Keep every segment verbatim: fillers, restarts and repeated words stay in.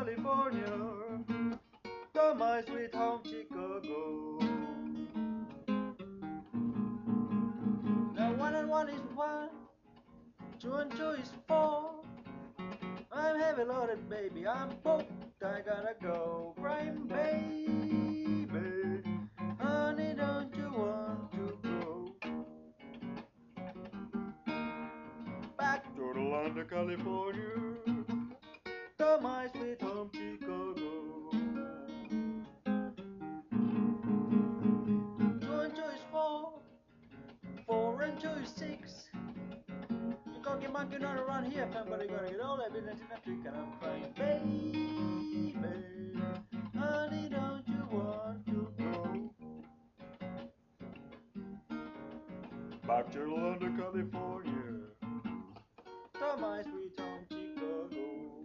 California, to my sweet home Chicago. Now one and one is one, two and two is four. I'm heavy loaded, baby, I'm booked, I gotta go. Crime, baby, honey, don't you want to go back to Orlando, California, to my sweet home Chicago? Two and two is four, four and two is six. You can't get monkey not around here, fam, but you gotta get all that business in a trick, and I'm crying, baby, honey, don't you want to go back to Orlando, California, to my sweet home Chicago?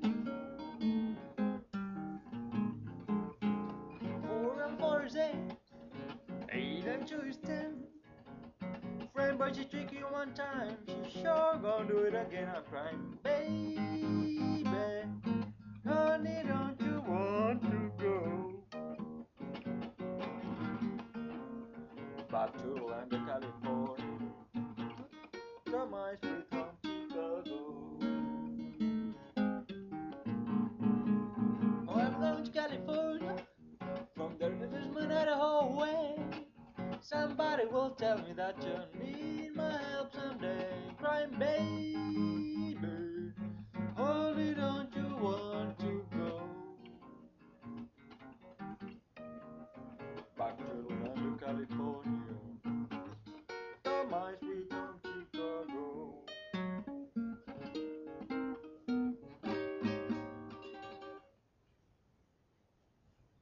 Four and four is eight, eight and two is ten. Friend, but she tricky one time, she sure gonna do it again. I'm crying, baby, honey, don't you want to go back to Orlando, California, to my sweet home Chicago? Oh, I'm going to California, from the rivers moon Idaho away. Somebody will tell me that you need my help someday. Crying, baby,